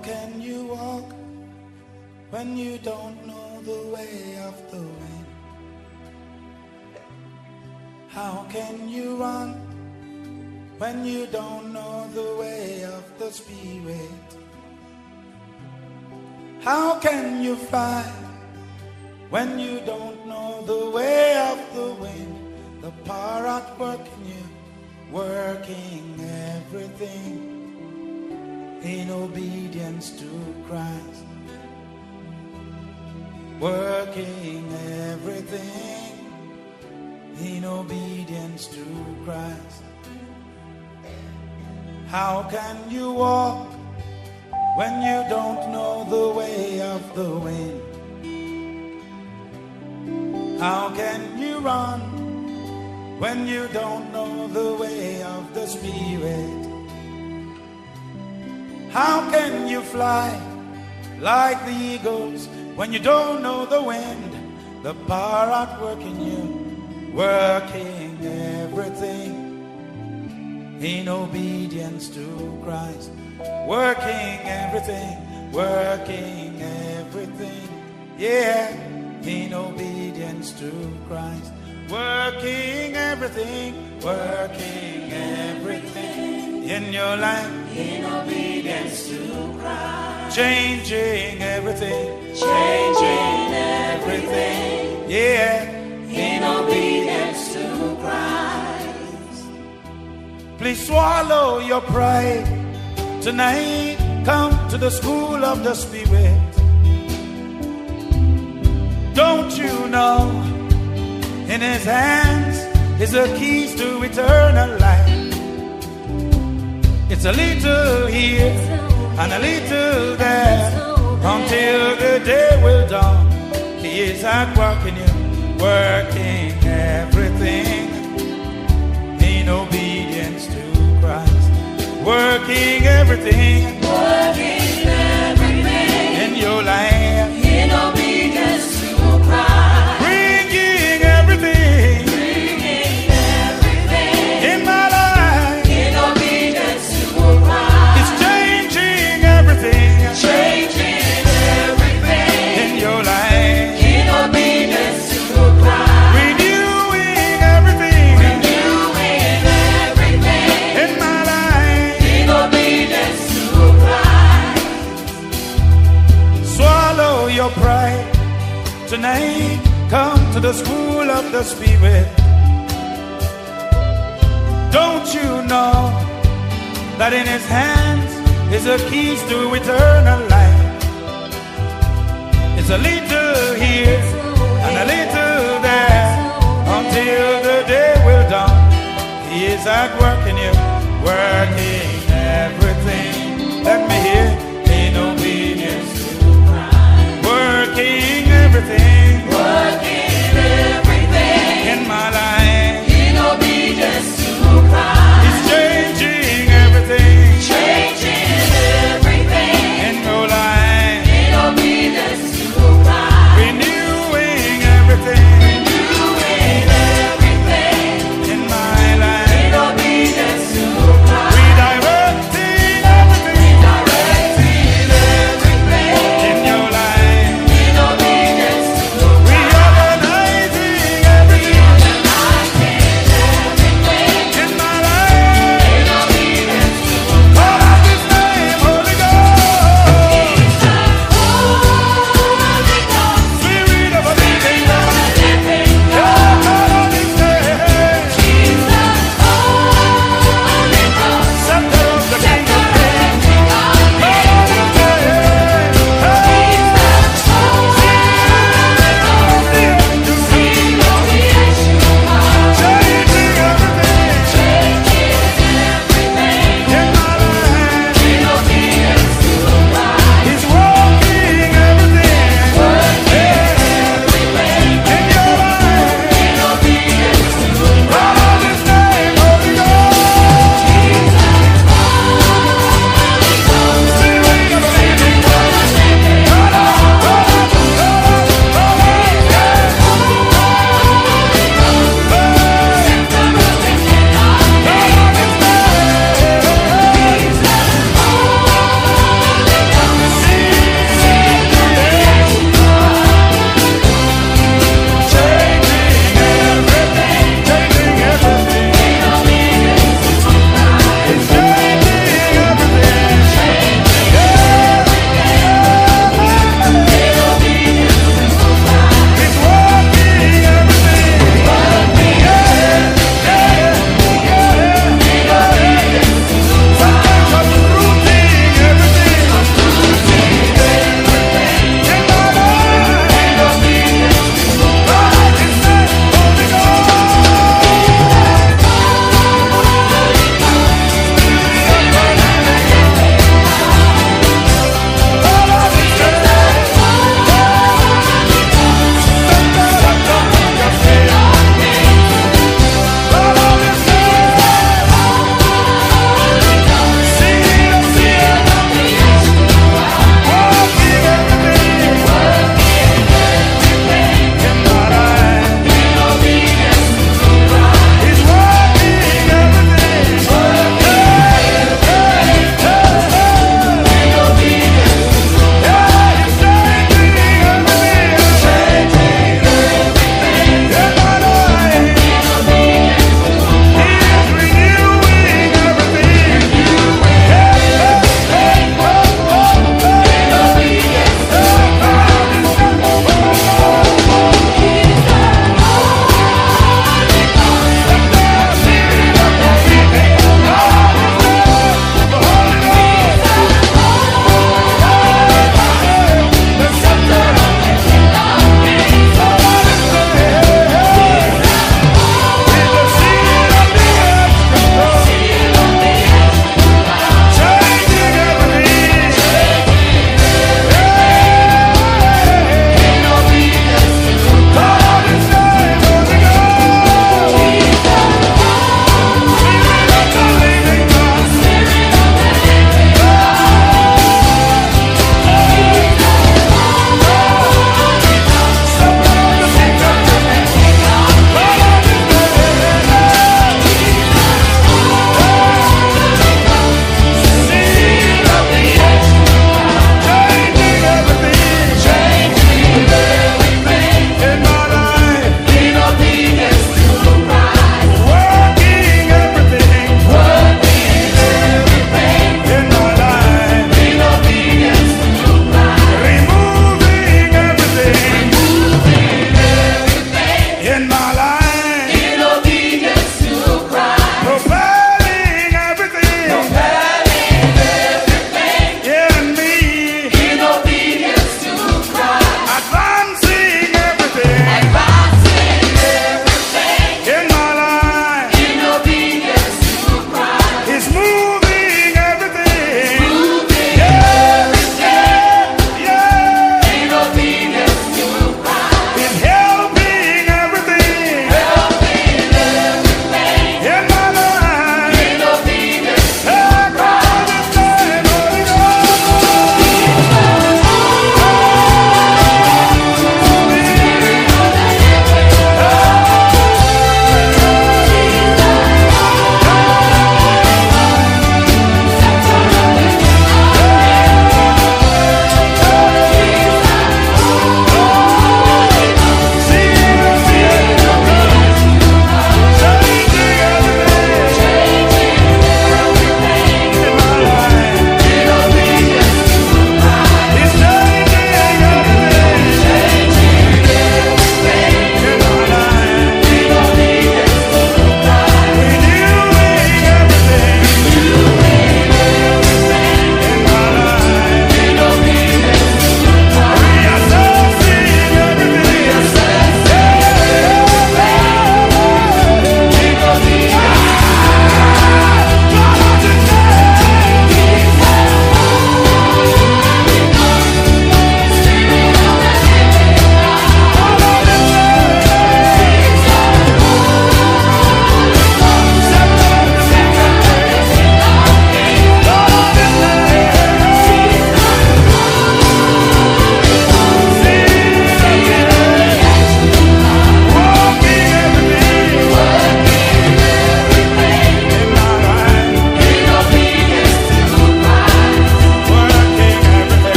can you walk when you don't know the way of the wind? How can you run when you don't know the way of the Spirit? How can you fly when you don't know the way of the wind? The power at work in you, working everything in obedience to Christ. Working everything in obedience to Christ. How can you walk when you don't know the way of the wind? How can you run when you don't know the way of the Spirit? How can you fly like the eagles when you don't know the wind? The power at work in you, working everything in obedience to Christ. Working everything, yeah, in obedience to Christ. Working everything in your life, in obedience to Christ. Changing everything, yeah, in obedience to Christ. Please swallow your pride tonight. Come to the school of the Spirit. Don't you know in His hands is the keys to eternal life? It's a little here and a little there until the day will dawn. He is at work in you, working everything in obedience to Christ. Working everything in your life, in obedience to Christ. Bringing everything in my life, in obedience to Christ. it's changing everything in your life, in obedience to Christ. renewing everything in my life. In obedience to Christ. Swallow your pride tonight. Come to the school of the Spirit. Don't you know that in His hands is the keys to eternal life? It's a little here and a little there until the day will dawn. He is at work in you, working everything. Let me hear, in obedience to Christ. Working everything in my life, in obedience to Christ. He's changing everything in your life, in obedience to Christ. renewing everything in my life. In obedience to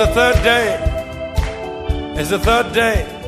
the third day. It's the third day.